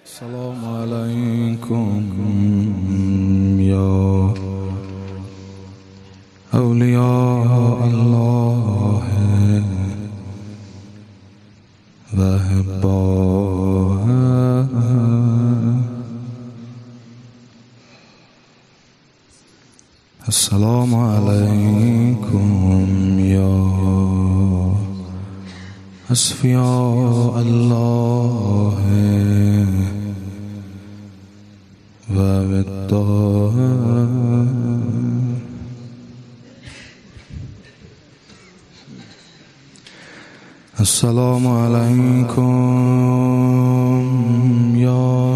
السلام عليكم يا أولياء الله وأحباءه. السلام عليكم يا أصفياء الله ووداعه. السلام عليكم يا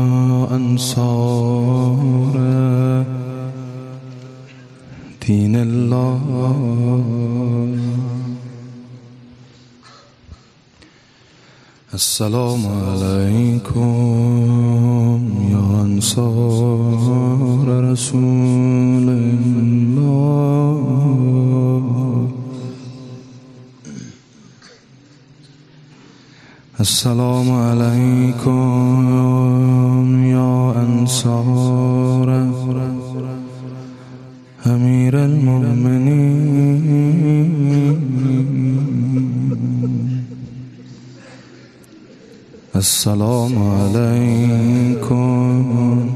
أنصار دين الله. السلام عليكم يا أنصار رسول الله. السلام عليكم يا أنصار أمير المؤمنين. السلام عليكم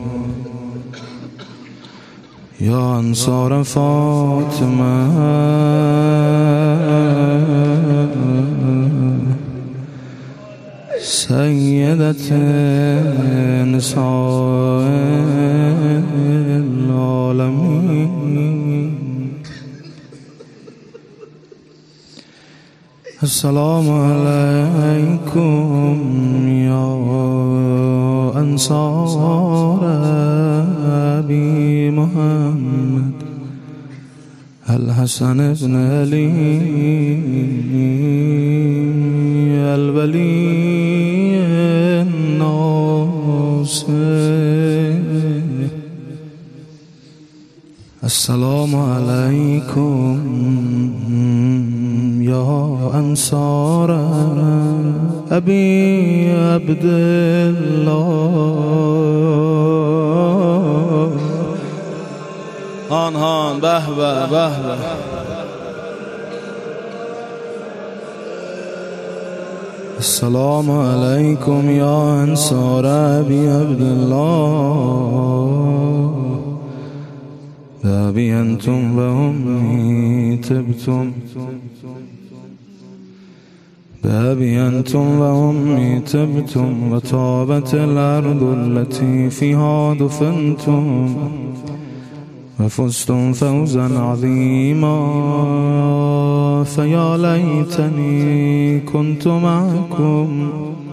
يا أنصار فاطمة سيدة نساء العالمين. السلام عليكم يا أنصار أبي محمد الحسن بن علي الولي الناصر. السلام عليكم يا أنصار أبي عبد الله. هان به به به به. السلام عليكم يا أنصار أبي عبد الله. بأبي أنتم وأمي تبتم، بأبي أنتم وأمي تبتم، وطابت الأرض التي فيها دفنتم، وفزتم فوزا عظيما. فيا ليتني كنت معكم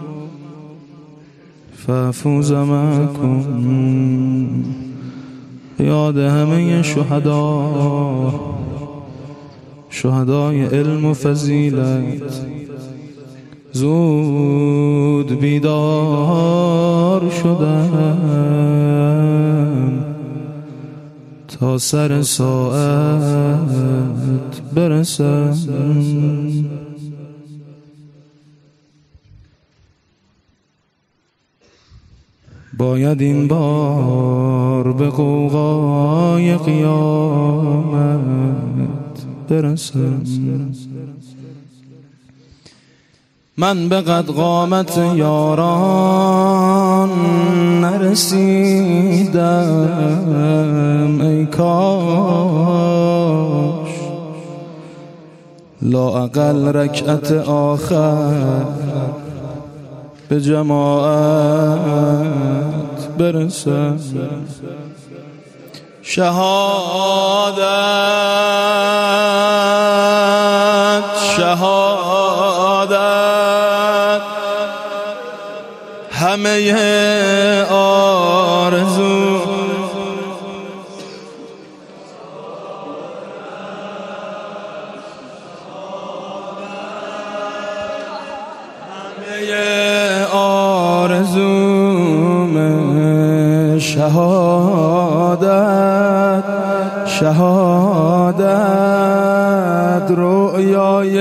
فأفوز معكم. یاد همه شهدای علم و فضیلت زود بیدار شدم تا سر ساعت برسم. باید این بار به غوغای قیامت برسم. من به قد قامت یاران نرسیدم، ای کاش لااقل رکعت آخر به جماعت برسم. شهادت شهادت همه آرزو شهادت شهادت رؤیای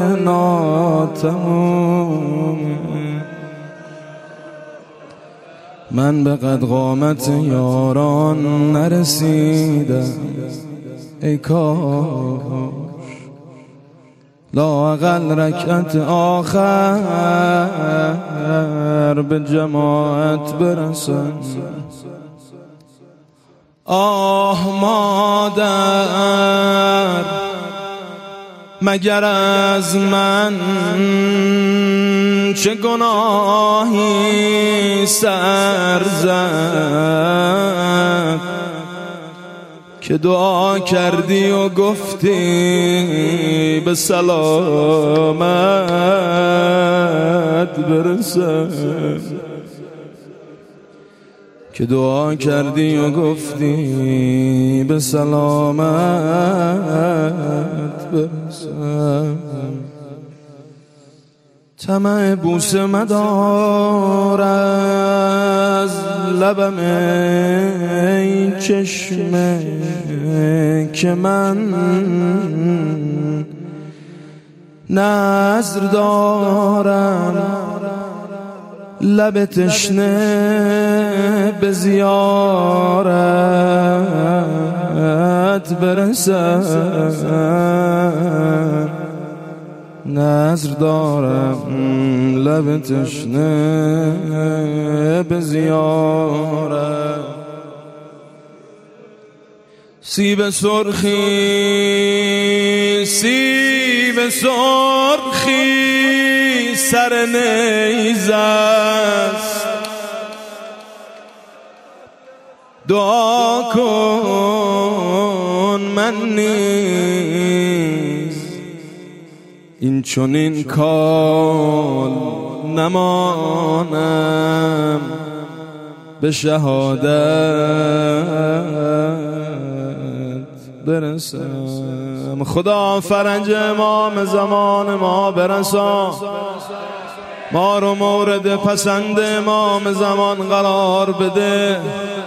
ناتمام من به قد قامت یاران نرسیدم، ای کاش لااقل رکعت آخر به جماعت برسم. آه مادر، مگر از من چه گناهی سر زد که دعا کردی و گفتی به سلامت برسم، که دعا کردی و گفتی به سلامت برسم. طمع بوسه مدار از لبم ای چشمه که من نذر دارم لب تشنه به زیارت برسم. نذر دارم لب تشنه به زیارت. سیب سرخی سیب سرخی سر نیز است، دعا کن من نیز این چنین کال نمانم به شهادت برسم. خدا فرج امام زمان ما برسان، ما رو مورد پسند امام زمان قرار بده.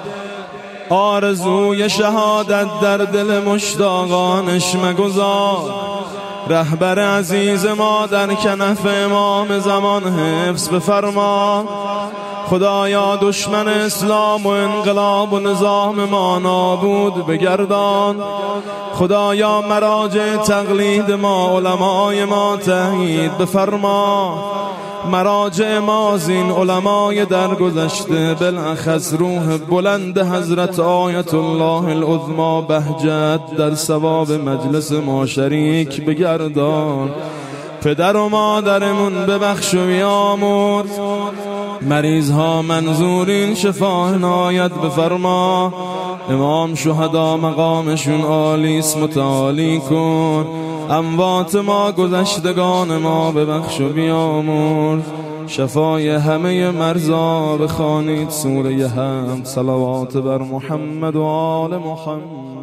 آرزوی شهادت در دل مشتاقانش مگذار. رهبر عزیز ما در کنف امام زمان حفظ بفرما. خدایا دشمن اسلام و انقلاب و نظام ما نابود بگردان. خدایا مراجع تقلید ما علمای ما تأیید بفرما. مراجع ما زین علمای درگذشته، بالاخص روح بلند حضرت آیت الله العظمی بهجت در ثواب مجلس ما شریک بگردان. پدر و مادرمون ببخش و بیامرز. مریض ها منظورین شفا عنایت بفرما. امام شهدا مقامشون عالیست متعالی کن. اموات ما گذشتگان ما ببخش و بیامرز. شفای همه مرضا بخوانید سوره حمد. صلوات بر محمد و آل محمد.